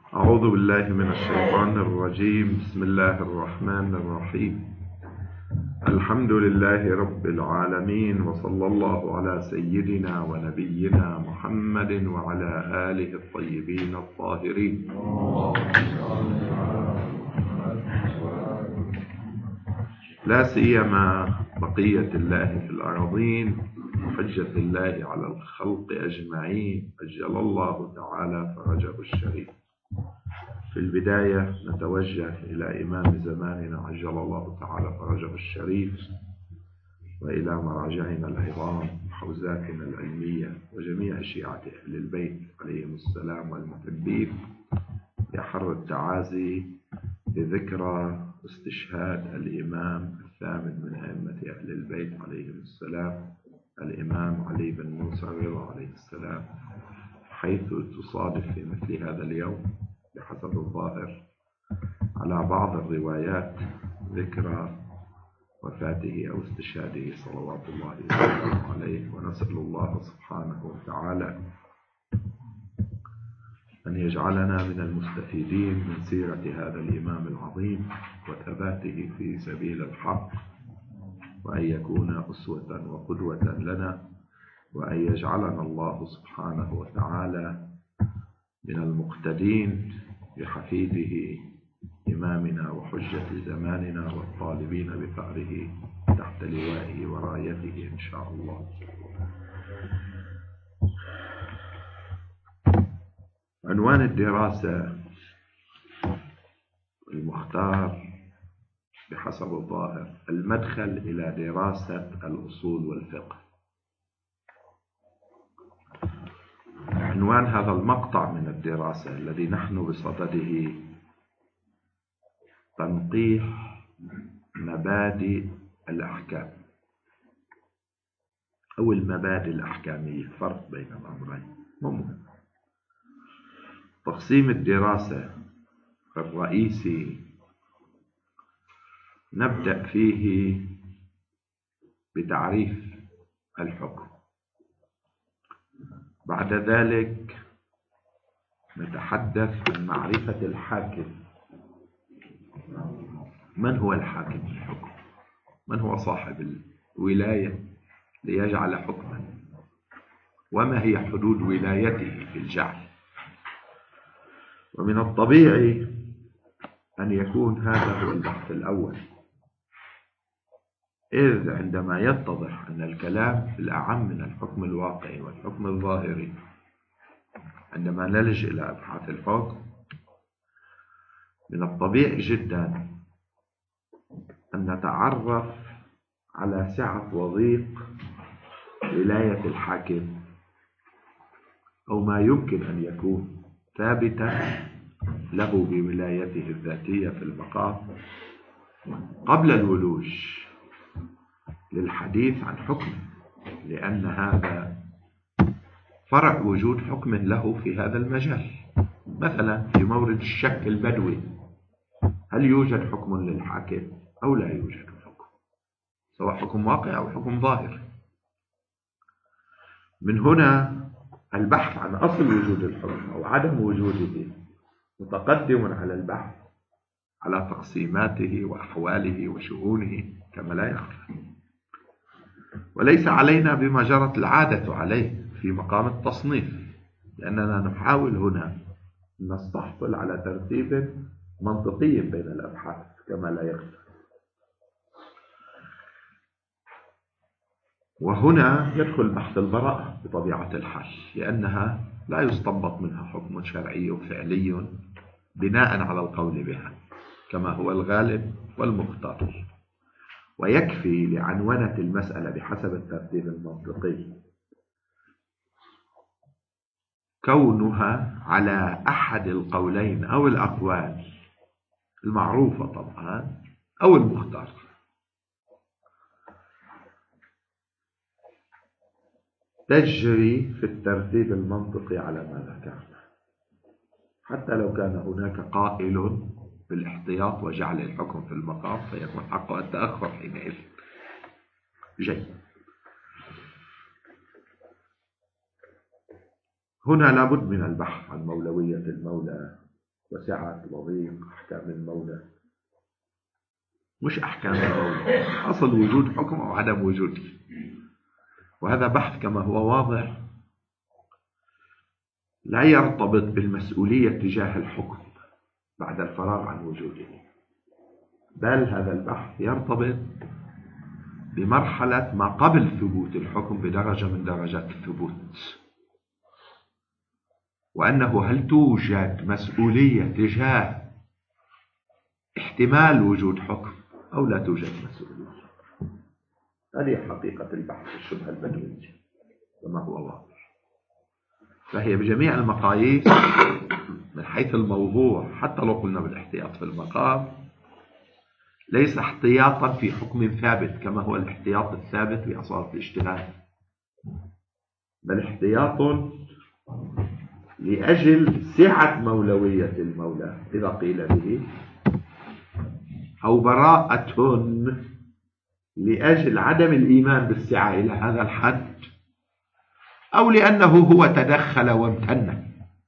أعوذ بالله من الشيطان الرجيم. بسم الله الرحمن الرحيم. الحمد لله رب العالمين، وصلى الله على سيدنا ونبينا محمد وعلى آله الطيبين الطاهرين. لا سيما بقية الله في الأراضين وحجة الله على الخلق أجمعين، أجل الله تعالى فرجه الشريف. في البداية نتوجه إلى إمام زماننا عجل الله تعالى فرجه الشريف، وإلى مراجعنا العظام وحوزاتنا العلمية وجميع شيعة أهل البيت عليهم السلام والمحبين، يحر التعازي بذكرى استشهاد الإمام الثامن من أئمة أهل البيت عليهم السلام، الإمام علي بن موسى الرضا عليه السلام، حيث تصادف في مثل هذا اليوم بحسب الظاهر على بعض الروايات ذكرى وفاته أو استشهاده صلوات الله وسلامه عليه. ونسأل الله سبحانه وتعالى أن يجعلنا من المستفيدين من سيرة هذا الإمام العظيم وثباته في سبيل الحق، وأن يكون أسوة وقدوة لنا، وأن يجعلنا الله سبحانه وتعالى من المقتدين بحفيده إمامنا وحجة زماننا والطالبين بثأره تحت لوائه ورايته إن شاء الله. عنوان الدراسة المختار بحسب الظاهر: المدخل إلى دراسة الأصول والفقه. عنوان هذا المقطع من الدراسة الذي نحن بصدده تنقيح مبادئ الأحكام أو المبادئ الأحكامية، فرق بين الأمرين مهم. تقسيم الدراسة الرئيسي نبدأ فيه بتعريف الحكم، بعد ذلك نتحدث عن معرفة الحاكم. من هو الحاكم في الحكم؟ من هو صاحب الولاية ليجعل حكما؟ وما هي حدود ولايته في الجعل؟ ومن الطبيعي أن يكون هذا هو البحث الأول، إذ عندما يتضح أن الكلام في الأعم من الحكم الواقعي والحكم الظاهري، عندما نلجأ إلى أبحاث الحكم من الطبيعي جدا أن نتعرف على سعة وضيق ولاية الحاكم، أو ما يمكن أن يكون ثابتا له بولايته الذاتية في المقام قبل الولوج للحديث عن حكم، لأن هذا فرع وجود حكم له في هذا المجال. مثلا في مورد الشك البدوي، هل يوجد حكم للحاكم أو لا يوجد حكم، سواء حكم واقع أو حكم ظاهر؟ من هنا البحث عن أصل وجود الحكم أو عدم وجوده متقدم على البحث على تقسيماته وأحواله وشؤونه كما لا يخفى، وليس علينا بما جرت العادة عليه في مقام التصنيف، لأننا نحاول هنا أن نستحصل على ترتيب منطقي بين الأبحاث كما لا يخفى. وهنا يدخل بحث البراءة بطبيعة الحال، لأنها لا يستنبط منها حكم شرعي فعلي بناء على القول بها كما هو الغالب والمختار، ويكفي لعنونة المسألة بحسب الترتيب المنطقي كونها على أحد القولين أو الأقوال المعروفة طبعا أو المختار. تجري في الترتيب المنطقي على ما ذكرنا، حتى لو كان هناك قائل بالاحتياط وجعل الحكم في المقام فيكون حقه التأخر حينئذ. جيد. هنا لابد من البحث عن مولوية المولى وسعة وضيق أحكام المولى، مش أحكام المولى، أصل وجود حكم أو عدم وجوده. وهذا بحث كما هو واضح لا يرتبط بالمسؤولية تجاه الحكم بعد الفراغ عن وجوده، بل هذا البحث يرتبط بمرحلة ما قبل ثبوت الحكم بدرجة من درجات الثبوت، وأنه هل توجد مسؤولية تجاه احتمال وجود حكم أو لا توجد مسؤولية. هذه حقيقة البحث في الشبهة البدوية كما هو واضح. فهي بجميع المقاييس من حيث الموضوع، حتى لو قلنا بالاحتياط في المقام، ليس احتياطا في حكم ثابت كما هو الاحتياط الثابت في أصالة الاجتهاد، بل احتياط لأجل سعة مولوية المولى إذا قيل به، أو براءة لأجل عدم الإيمان بالسعة إلى هذا الحد، أو لأنه هو تدخل وامتن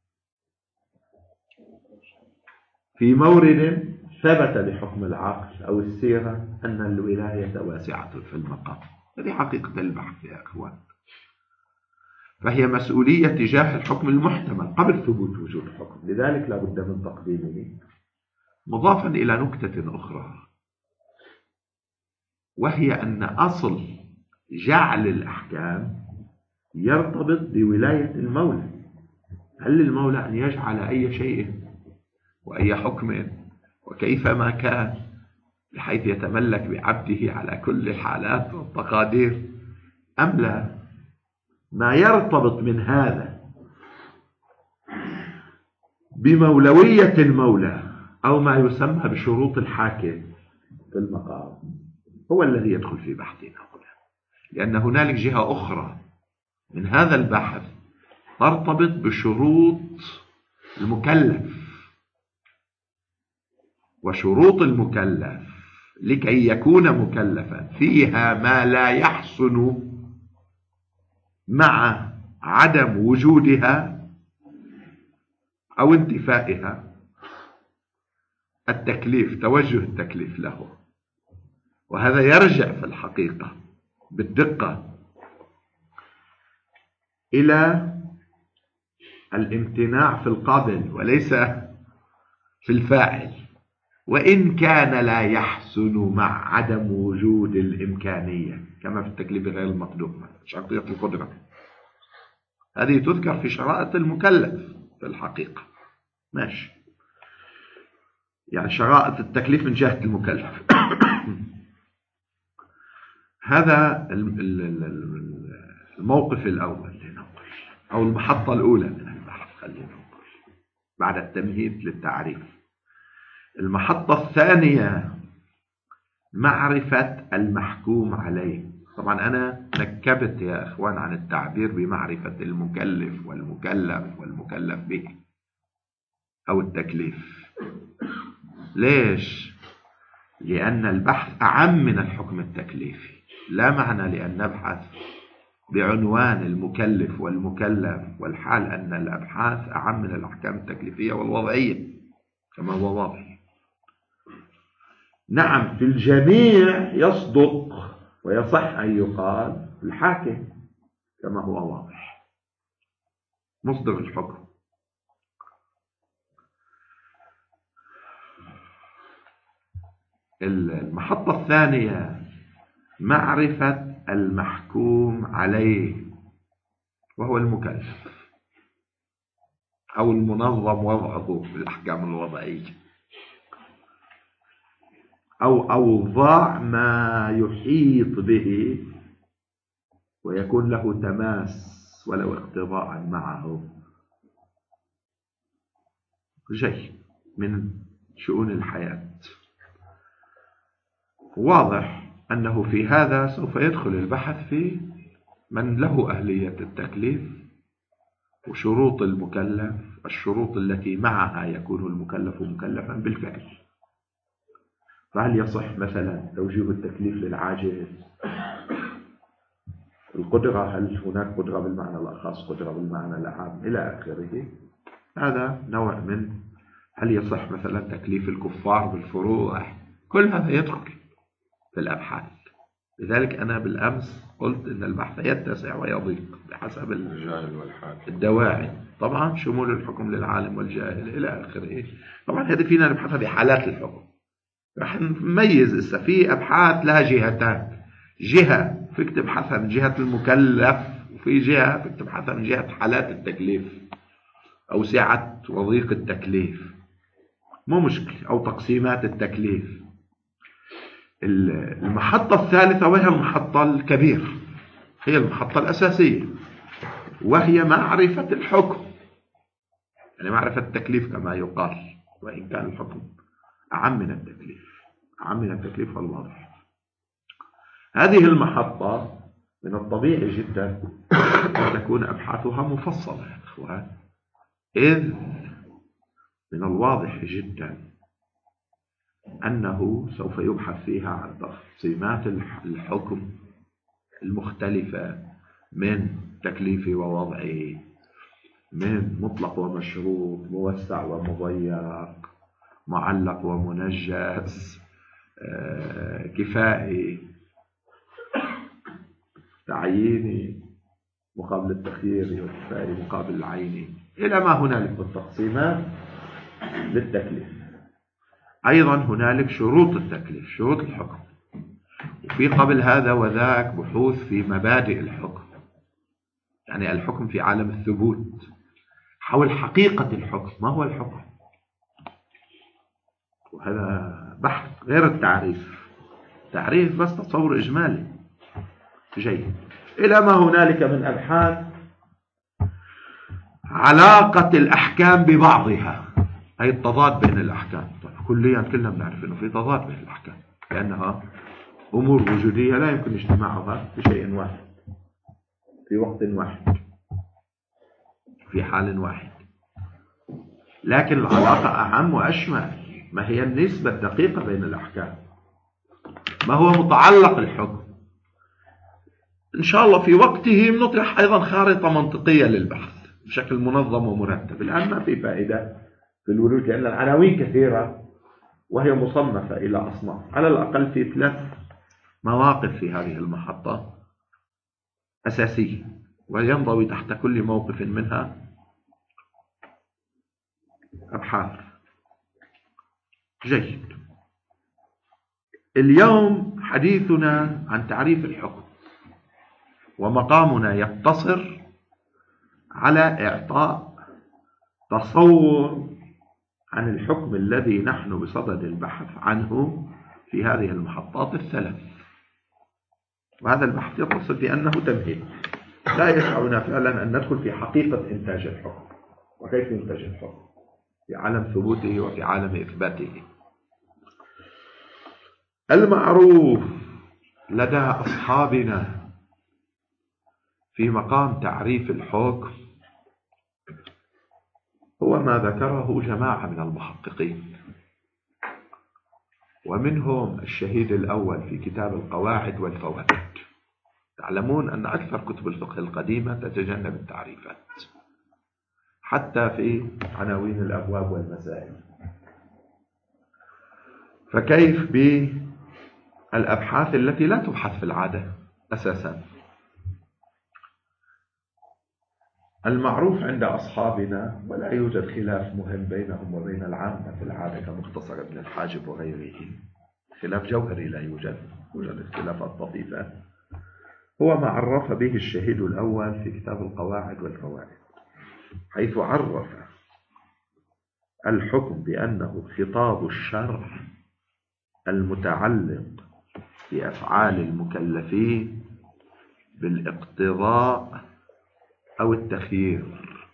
في مورد ثبت بحكم العقل أو السيرة أن الولاية واسعة في المقام. هذه حقيقة البحث يا أخوان. فهي مسؤولية تجاه الحكم المحتمل قبل ثبوت وجود حكم، لذلك لا بد من تقديمه، مضافا إلى نكتة أخرى، وهي أن أصل جعل الأحكام يرتبط بولاية المولى. هل للمولى أن يجعل أي شيء وأي حكم وكيفما كان بحيث يتملك بعبده على كل الحالات والتقادير، أم لا؟ ما يرتبط من هذا بمولوية المولى أو ما يسمى بشروط الحاكم في المقام هو الذي يدخل في بحثنا هنا، لأن هنالك جهة أخرى من هذا البحث ترتبط بشروط المكلف، وشروط المكلف لكي يكون مكلفا فيها ما لا يحسن مع عدم وجودها أو انتفائها التكليف، توجه التكليف له. وهذا يرجع في الحقيقة بالدقة إلى الامتناع في القابل وليس في الفاعل، وإن كان لا يحسن مع عدم وجود الإمكانية كما في التكليف غير المقدور، شرطية القدرة هذه تذكر في شرائط المكلف في الحقيقة، ماشي، يعني شرائط التكليف من جهة المكلف. هذا الموقف الأول لنقل، أو المحطة الأولى من البحث خلينا نقول بعد التمهيد للتعريف. المحطة الثانية معرفة المحكوم عليه. طبعا أنا نكبت يا أخوان عن التعبير بمعرفة المكلف والمكلف والمكلف به أو التكليف. ليش؟ لأن البحث أعم من الحكم التكليفي. لا معنى لأن نبحث بعنوان المكلف والمكلف والحال أن الأبحاث أعم من الأحكام التكليفية والوضعية كما هو واضح. نعم، في الجميع يصدق ويصح أن يقال الحاكم كما هو واضح مصدر الحكم. المحطة الثانية معرفة المحكوم عليه وهو المكلف أو المنظم وضعه في الأحكام الوضعية، أو أوضاع ما يحيط به ويكون له تماس ولو اقتضاء معه شيء من شؤون الحياة. واضح أنه في هذا سوف يدخل البحث في من له أهلية التكليف وشروط المكلف، الشروط التي معها يكون المكلف مكلفا بالفعل. فهل يصح مثلا توجيه التكليف للعاجز؟ القدرة، هل هناك قدرة بالمعنى الأخص، قدرة بالمعنى العام، إلى آخره. هذا نوع من هل يصح مثلا تكليف الكفار بالفروع؟ كل هذا يدخل في الأبحاث. لذلك أنا بالأمس قلت إن البحث يتسع ويضيق بحسب الدواعي. طبعا شمول الحكم للعالم والجاهل إلى آخره. طبعا هذه فينا نبحثها بحالات الحكم. رح نميز إذا في أبحاث لها جهتان. جهة فيك تبحثها من جهة المكلف، وفي جهة فيك تبحثها من جهة حالات التكليف أو سعة وضيق التكليف، مو مشكلة، أو تقسيمات التكليف. المحطة الثالثة وهي المحطة الكبيرة، هي المحطة الأساسية، وهي معرفة الحكم، يعني معرفة التكليف كما يقال، وإن كان الحكم أعم من التكليف، أعم من التكليف والواضح. هذه المحطة من الطبيعي جدا أن تكون أبحاثها مفصلة يا إخوان، إذ من الواضح جدا أنه سوف يبحث فيها عن تقسيمات الحكم المختلفة، من تكليفي ووضعي، من مطلق ومشروط، موسع ومضيق، معلق ومنجز، كفائي، تعييني مقابل التخييري، وكفائي مقابل العيني، إلى ما هنالك من تقسيمات للتكليف. أيضا هنالك شروط التكليف، شروط الحكم، وفي قبل هذا وذاك بحوث في مبادئ الحكم، يعني الحكم في عالم الثبوت، حول حقيقة الحكم، ما هو الحكم، وهذا بحث غير التعريف. تعريف بس تصور إجمالي جيد. إلى ما هنالك من أبحاث علاقة الأحكام ببعضها، أي التضاد بين الأحكام. طيب كليا كلنا بنعرف أنه في تضاد بين الأحكام، لأنها أمور وجودية لا يمكن اجتماعها في شيء واحد في وقت واحد في حال واحد. لكن العلاقة أعم وأشمل. ما هي النسبة الدقيقة بين الأحكام؟ ما هو متعلق الحكم؟ إن شاء الله في وقته نطرح أيضا خارطة منطقية للبحث بشكل منظم ومرتب. الآن ما في فائدة في الورود، لأن العناوين كثيرة وهي مصنفة إلى أصناف. على الأقل في 3 مواقف في هذه المحطة أساسية، وينضوي تحت كل موقف منها أبحاث. جيد. اليوم حديثنا عن تعريف الحكم، ومقامنا يقتصر على إعطاء تصور عن الحكم الذي نحن بصدد البحث عنه في هذه المحطات ال3. وهذا البحث يتصل بأنه تمهيد، لا يسعنا فعلا أن ندخل في حقيقة إنتاج الحكم وكيف ينتج الحكم في عالم ثبوته وفي عالم إثباته. المعروف لدى أصحابنا في مقام تعريف الحكم هو ما ذكره جماعة من المحققين، ومنهم الشهيد الأول في كتاب القواعد والفوائد. تعلمون أن أكثر كتب الفقه القديمة تتجنب التعريفات حتى في عناوين الأبواب والمسائل، فكيف بالأبحاث التي لا تبحث في العادة أساسا؟ المعروف عند أصحابنا، ولا يوجد خلاف مهم بينهم وبين العامة في العادة كمختصر ابن الحاجب وغيره، خلاف جوهري لا يوجد، يوجد اختلافات طفيفة، هو ما عرف به الشهيد الأول في كتاب القواعد والفوائد، حيث عرف الحكم بأنه خطاب الشرع المتعلق بأفعال المكلفين بالاقتضاء أو التخيير.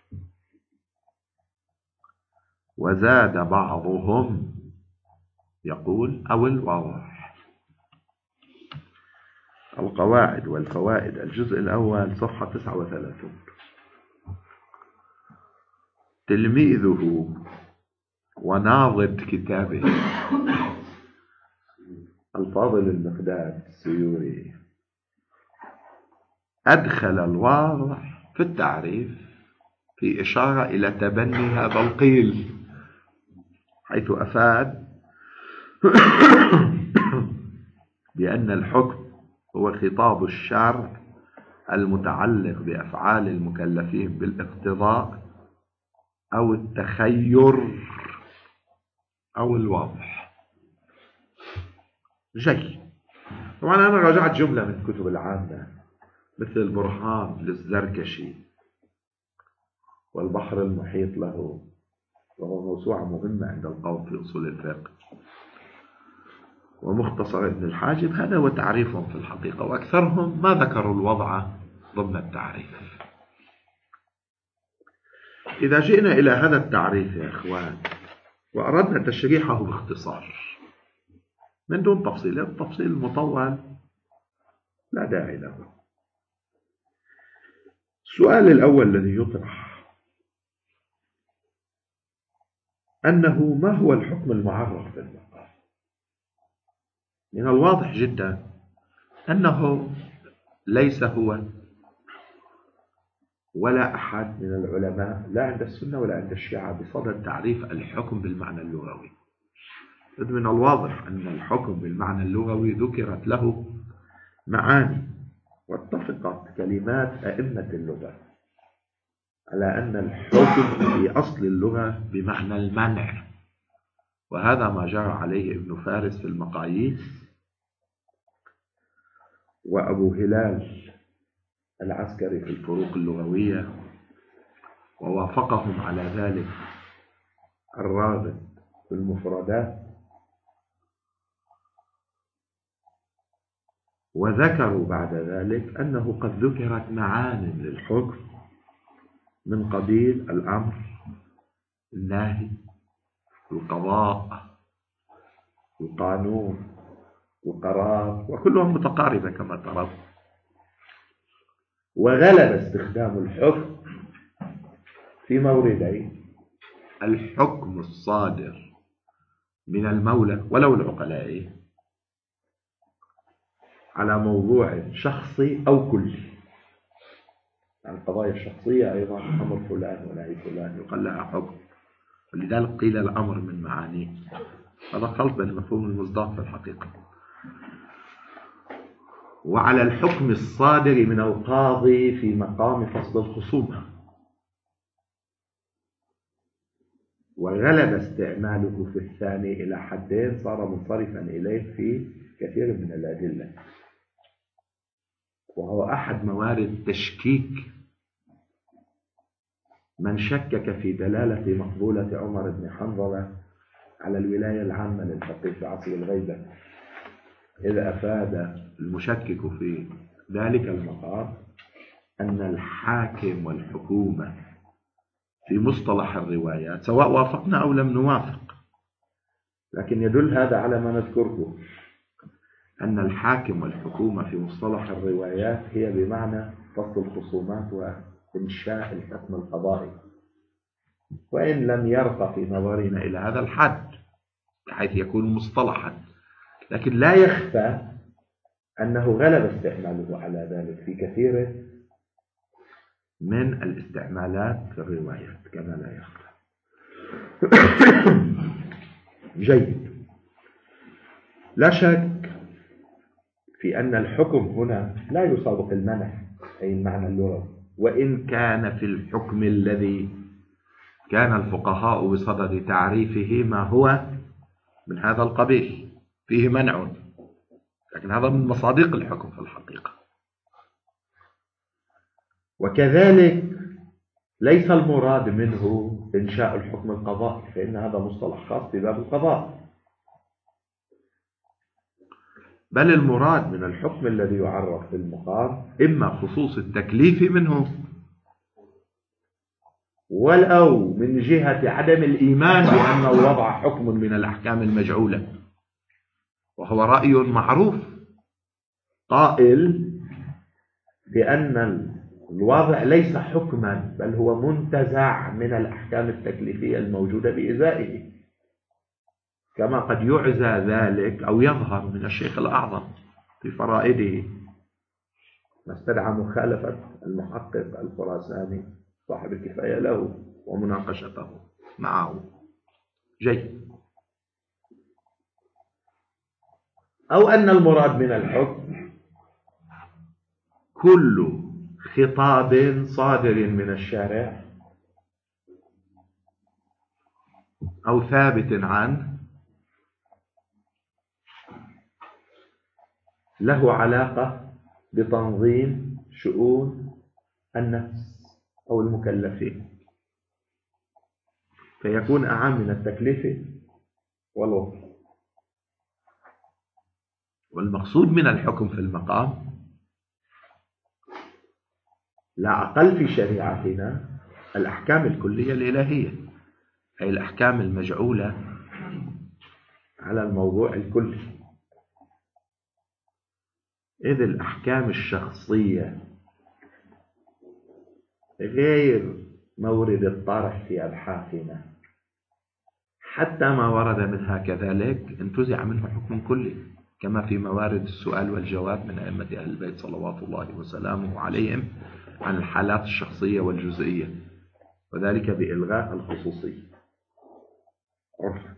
وزاد بعضهم يقول أو الوضع. القواعد والفوائد الجزء الأول صفحة 39. تلميذه وناضد كتابه الفاضل المقداد السيوري أدخل الواضع في التعريف في إشارة إلى تبني هذا القيل حيث أفاد بأن الحكم هو خطاب الشرع المتعلق بأفعال المكلفين بالاقتضاء أو التخير أو الواضح. جيد. طبعا أنا راجعت جملة من الكتب العامة مثل البرهان للزركشي والبحر المحيط له، وهو موسوعة مهمة عند القوم في أصول الفقه، ومختصر ابن الحاجب. هذا هو تعريفهم في الحقيقة، وأكثرهم ما ذكروا الوضع ضمن التعريف. إذا جئنا إلى هذا التعريف يا إخوان وأردنا تشريحه باختصار من دون تفصيل، التفصيل المطول لا داعي له. السؤال الأول الذي يطرح أنه ما هو الحكم المعرف بالمقام؟ من الواضح جدا أنه ليس هو ولا أحد من العلماء لا عند السنة ولا عند الشيعة بصدد تعريف الحكم بالمعنى اللغوي. من الواضح أن الحكم بالمعنى اللغوي ذكرت له معاني، واتفقت كلمات أئمة اللغة على أن الحكم في أصل اللغة بمعنى المنع، وهذا ما جرى عليه ابن فارس في المقاييس، وأبو هلال العسكري في الفروق اللغوية، ووافقهم على ذلك الراغب في المفردات، وذكروا بعد ذلك أنه قد ذكرت معان للحكم من قبيل الأمر، النهي، القضاء، القانون، القرار، وكلهم متقاربة كما ترون. وغلب استخدام الحكم في موردين: الحكم الصادر من المولى ولو العقلاء على موضوع شخصي أو كلي. يعني القضايا الشخصية أيضا أمر فلان ونهي فلان يقال لها حكم، ولذلك قيل الأمر من معانيه. هذا خلط بين مفهوم المصداق في الحقيقة. وعلى الحكم الصادر من القاضي في مقام فصل الخصومة، وغلب استعماله في الثاني إلى حدين صار منصرفا إليه في كثير من الأدلة، وهو أحد موارد تشكيك من شكك في دلالة مقبولة عمر بن حنظلة على الولاية العامة للفقيه في عصر الغيبة، إذ أفاد المشكك في ذلك المقام أن الحاكم والحكومة في مصطلح الروايات، سواء وافقنا أو لم نوافق، لكن يدل هذا على ما نذكره، أن الحاكم والحكومة في مصطلح الروايات هي بمعنى فصل الخصومات وإنشاء الحكم القضائي، وإن لم يرقى في نظرنا إلى هذا الحد بحيث يكون مصطلحا، لكن لا يخفى أنه غلب استعماله على ذلك في كثير من الاستعمالات في الروايات كما لا يخفى. جيد. لا شك في أن الحكم هنا لا يسابق المنع أي المعنى اللغوي، وإن كان في الحكم الذي كان الفقهاء بصدد تعريفه ما هو من هذا القبيل فيه منع، لكن هذا من مصادق الحكم في الحقيقة. وكذلك ليس المراد منه إنشاء الحكم القضائي، فإن هذا مصطلح خاص بباب القضاء، بل المراد من الحكم الذي يعرف بالمقام إما خصوص التكليف منه، ولو من جهة عدم الإيمان بأن الوضع حكم من الأحكام المجعولة، وهو رأي معروف قائل بأن الوضع ليس حكما بل هو منتزع من الأحكام التكليفية الموجودة بإزائه، كما قد يعزى ذلك أو يظهر من الشيخ الأعظم في فرائده ما استدعى مخالفة المحقق الخراساني صاحب الكفاية له ومناقشته معه. جيد. أو أن المراد من الحكم كل خطاب صادر من الشارع أو ثابت عنه له علاقة بتنظيم شؤون النفس أو المكلفين، فيكون أعم من التكليف والوصف. والمقصود من الحكم في المقام لا أقل في شريعتنا الأحكام الكلية الإلهية، أي الأحكام المجعولة على الموضوع الكلي، إذ الأحكام الشخصية غير مورد الطرح في أبحاثنا، حتى ما ورد منها كذلك انتزع منه حكم كلي، كما في موارد السؤال والجواب من أئمة أهل البيت صلوات الله وسلامه عليهم عن الحالات الشخصية والجزئية، وذلك بإلغاء الخصوصية عرفا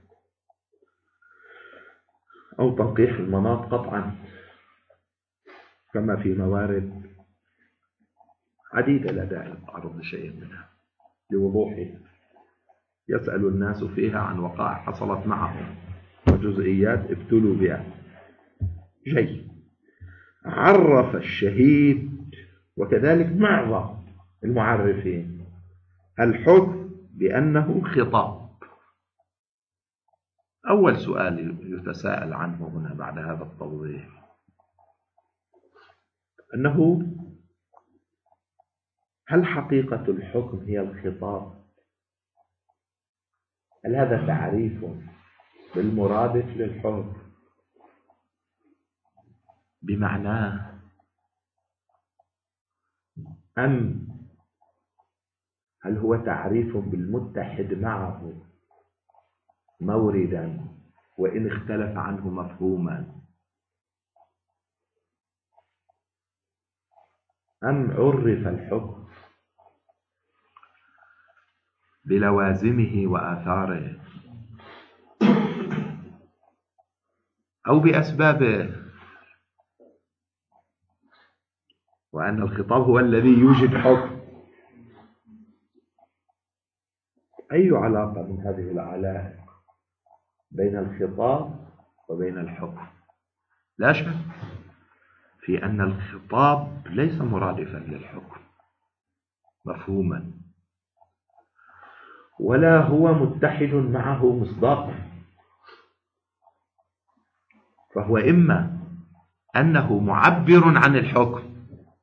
أو تنقيح المناط قطعا، كما في موارد عديدة لا داعي للتعرض لشيء منها لوضوحها. يسأل الناس فيها عن وقائع حصلت معهم وجزئيات ابتلوا بها. جيد. عرف الشهيد وكذلك معظم المعرفين الحكم بأنه خطاب. أول سؤال يتساءل عنه هنا بعد هذا التوضيح أنه هل حقيقة الحكم هي الخطاب؟ هل هذا تعريف بالمرادف للحكم بمعناه، أم هل هو تعريف بالمتحد معه موردا وإن اختلف عنه مفهوما، أم عرف الحكم بلوازمه وآثاره أو بأسبابه، وأن الخطاب هو الذي يوجد حكم؟ أي علاقة من هذه العلاقة بين الخطاب وبين الحكم؟ لا شك في أن الخطاب ليس مرادفا للحكم مفهوما، ولا هو متحد معه مصداقا، فهو إما أنه معبر عن الحكم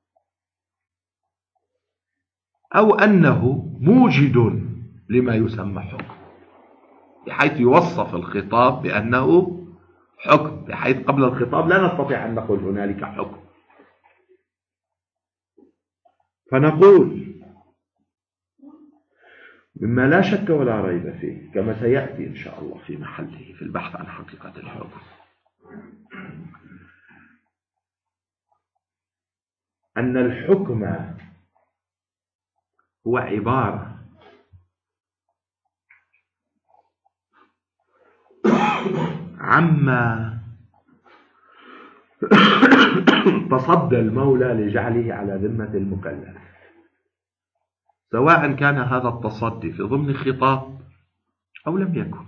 أو أنه موجد لما يسمى حكم، بحيث يوصف الخطاب بأنه حكم، بحيث قبل الخطاب لا نستطيع أن نقول هنالك حكم. فنقول مما لا شك ولا ريب فيه كما سيأتي إن شاء الله في محله في البحث عن حقيقة الحكم، أن الحكم هو عبارة عما تصدى المولى لجعله على ذمة المكلف، سواء كان هذا التصدي في ضمن خطاب أو لم يكن،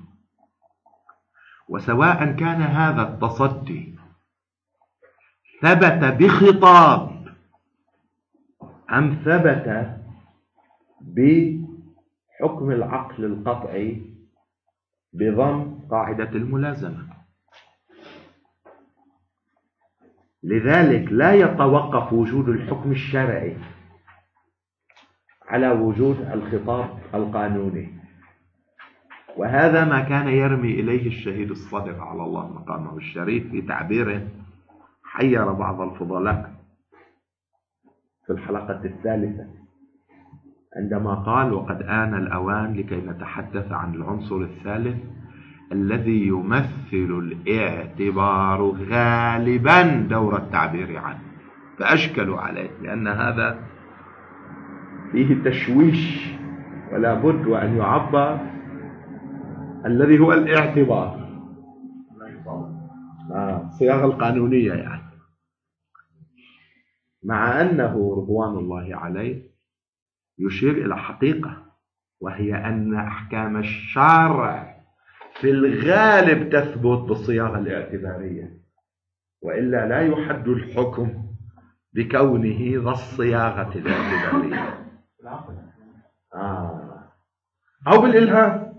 وسواء كان هذا التصدي ثبت بخطاب أم ثبت بحكم العقل القطعي بضم قاعدة الملازمة. لذلك لا يتوقف وجود الحكم الشرعي على وجود الخطاب القانوني، وهذا ما كان يرمي إليه الشهيد الصادق على الله مقامه الشريف في تعبيره حير بعض الفضلاء في الحلقة الثالثة عندما قال: وقد آن الأوان لكي نتحدث عن العنصر الثالث الذي يمثل الاعتبار غالبا دور التعبير عنه. فأشكلوا عليه لأن هذا فيه تشويش، ولا بد وأن يعبر الذي هو الاعتبار. الصياغة القانونية يعني، مع أنه رضوان الله عليه يشير إلى حقيقة، وهي أن أحكام الشرع في الغالب تثبت بالصياغة الاعتبارية، وإلا لا يحد الحكم بكونه ذا الصياغة الاعتبارية. أو بالإلهام،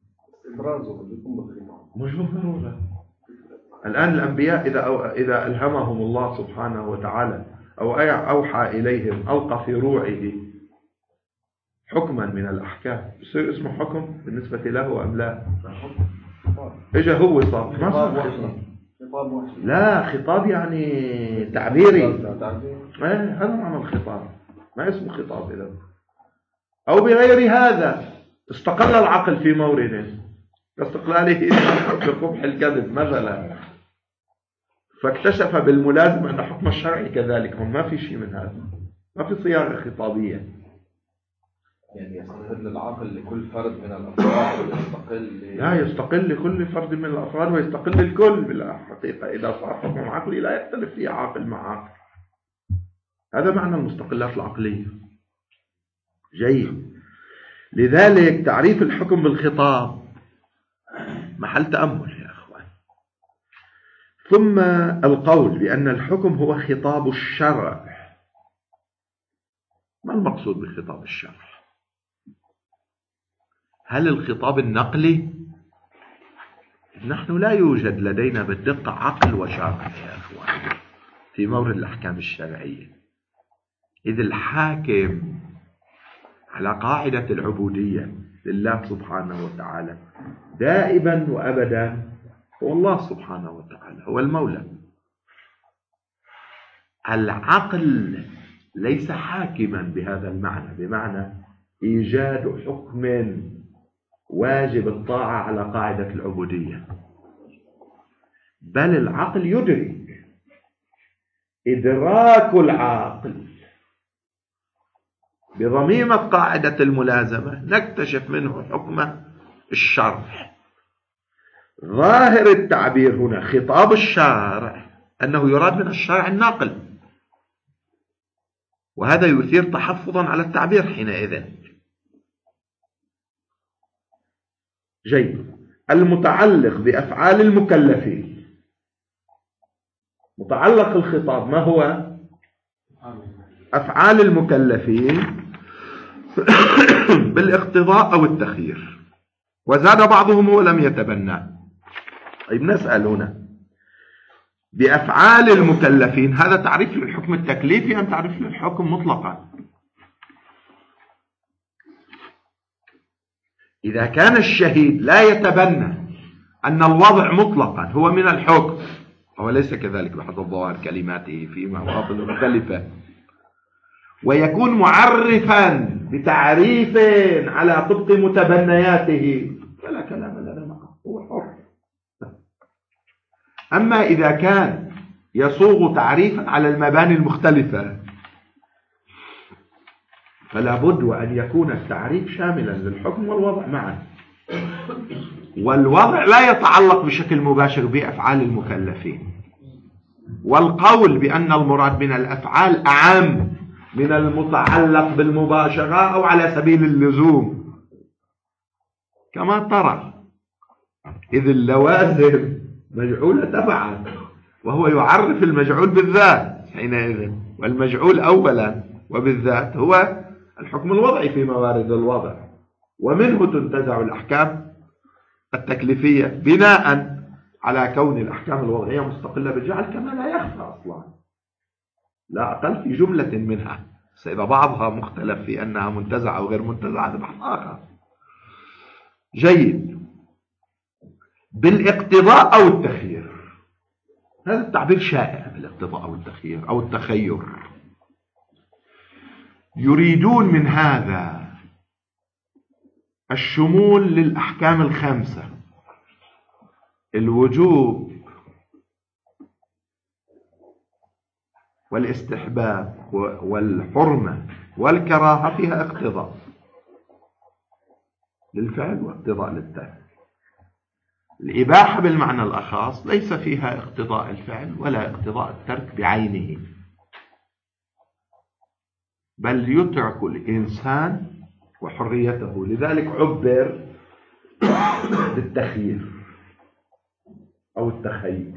مش بالضرورة. الآن الأنبياء إذا ألهمهم الله سبحانه وتعالى أو أوحى إليهم ألقى في روعه حكما من الأحكام، يصير اسمه حكم بالنسبة له أم لا؟ إجا هو صار ما صار خطاب. لا، خطاب يعني تعبيري. هذا معنى الخطاب، ما اسمه خطاب إذا. أو بغير هذا استقل العقل في مورد كاستقلاله بقبح الكذب مثلا، فاكتشف بالملازمة أن حكم الشرع كذلك. ما في شيء من هذا، ما في صياغة خطابية. يعني يستقل العقل لكل فرد من الأفراد ويستقل لا، يستقل لكل فرد من الأفراد ويستقل الكل بالحقيقة. إذا صار حكم عقلي لا يختلف فيه عاقل مع عاقل. هذا معنى المستقلات العقلية. جيد. لذلك تعريف الحكم بالخطاب محل تأمل يا أخوان. ثم القول بأن الحكم هو خطاب الشرع. ما المقصود بخطاب الشرع؟ هل الخطاب النقلي؟ نحن لا يوجد لدينا بالدقة عقل وشرع يا أخوان في مورد الأحكام الشرعية، إذ الحاكم على قاعدة العبودية لله سبحانه وتعالى دائما وأبدا هو الله سبحانه وتعالى، هو المولى. العقل ليس حاكما بهذا المعنى، بمعنى إيجاد حكم واجب الطاعة على قاعدة العبودية، بل العقل يدرك. إدراك العاقل بضميمة قاعدة الملازمة نكتشف منه حكم الشرع. ظاهر التعبير هنا خطاب الشارع أنه يراد من الشرع الناقل، وهذا يثير تحفظا على التعبير حينئذ. جيد. المتعلق بأفعال المكلفين، متعلق الخطاب ما هو؟ أفعال المكلفين بالاقتضاء أو التخيير، وزاد بعضهم ولم يتبنى. طيب نسأل هنا بأفعال المكلفين، هذا تعريف للحكم التكليفي أم تعريف للحكم مطلقا؟ إذا كان الشهيد لا يتبنى أن الوضع مطلقا هو من الحكم، هو ليس كذلك بحسب ظواهر كلماته في مواطن مختلفة، ويكون معرفا بتعريف على طبق متبنياته، فلا كلام لنا معه، هو حر. أما إذا كان يصوغ تعريفا على المباني المختلفة فلا بد وأن يكون التعريف شاملا للحكم والوضع معا، والوضع لا يتعلق بشكل مباشر بأفعال المكلفين، والقول بأن المراد من الأفعال أعم من المتعلق بالمباشرة أو على سبيل اللزوم كما ترى، إذ اللوازم مجعولة تبعا، وهو يعرف المجعول بالذات حينئذ، والمجعول أولا وبالذات هو الحكم الوضعي في موارد الوضع، ومنه تنتزع الأحكام التكليفية بناء على كون الأحكام الوضعية مستقلة بالجعل كما لا يخفى أصلا، لا أقل في جملة منها، سيبقى بعضها مختلف في أنها منتزعة أو غير منتزعة، هذا بحث آخر. جيد. بالاقتضاء أو التخيير، هذا التعبير شائع، بالاقتضاء أو التخيير أو التخير. يريدون من هذا الشمول للأحكام الخمسة: الوجوب والاستحباب والحرمة والكراهة، فيها اقتضاء للفعل واقتضاء للترك. الإباحة بالمعنى الأخص ليس فيها اقتضاء الفعل ولا اقتضاء الترك بعينه، بل يترك الإنسان وحريته، لذلك عبر بالتخيير أو التخيل.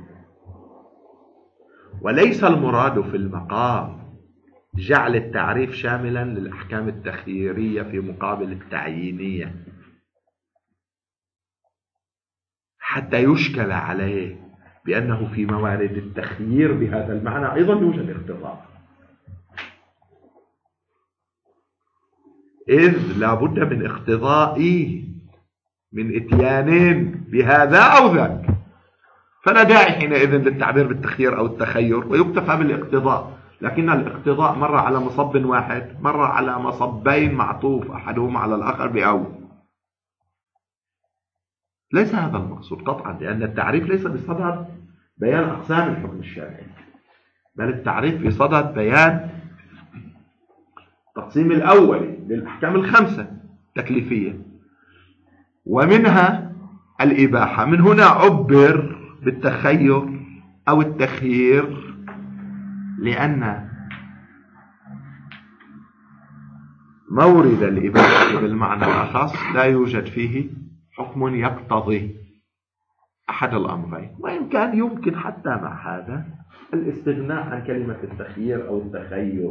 وليس المراد في المقام جعل التعريف شاملا للأحكام التخييرية في مقابل التعيينية حتى يشكل عليه بأنه في موارد التخيير بهذا المعنى أيضا يوجد اقتضاء، إذ لا بد من اقتضاء من إتيانين بهذا أو ذاك، فلا داعي حينئذ للتعبير بالتخيير أو التخير، ويكتفى بالاقتضاء. لكن الاقتضاء مر على مصب واحد، مر على مصبين معطوف أحدهما على الآخر بأو. ليس هذا المقصود قطعا، لأن التعريف ليس بصدد بيان أقسام الحكم الشرعي، بل التعريف في صدد بيان التقسيم الأول للأحكام الخمسة تكليفية، ومنها الإباحة. من هنا عبر بالتخير أو التخيير، لأن مورد الإباحة بالمعنى الأخص لا يوجد فيه حكم يقتضي أحد الأمرين، وإن كان يمكن حتى مع هذا الاستغناء عن كلمة التخيير أو التخير.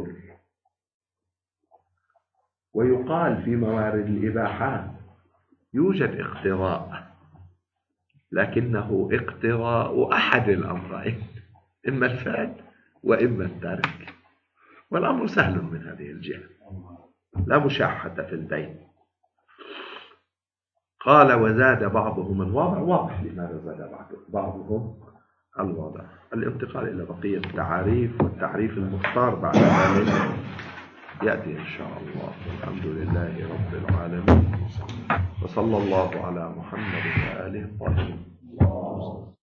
ويقال في موارد الإباحات يوجد اقتضاء، لكنه اقتضاء أحد الأمرين، إما الفعل وإما الترك، والأمر سهل من هذه الجهة، لا مشاحة في البين. قال وزاد بعضهم الوضع، واضح لماذا زاد بعضهم الوضع. الانتقال إلى بقية التعاريف، والتعريف المختار بعد ذلك يأتي إن شاء الله. والحمد لله رب العالمين، وصلى الله على محمد وآله الطاهرين.